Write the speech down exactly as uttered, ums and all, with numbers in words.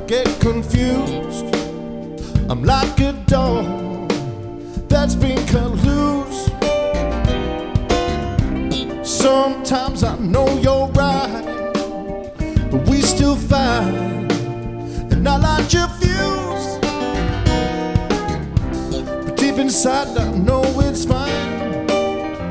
get confused. I'm like a dog that's been cut loose. Sometimes I know you're right, but we still fight, and I light your fuse. But deep inside I know it's fine.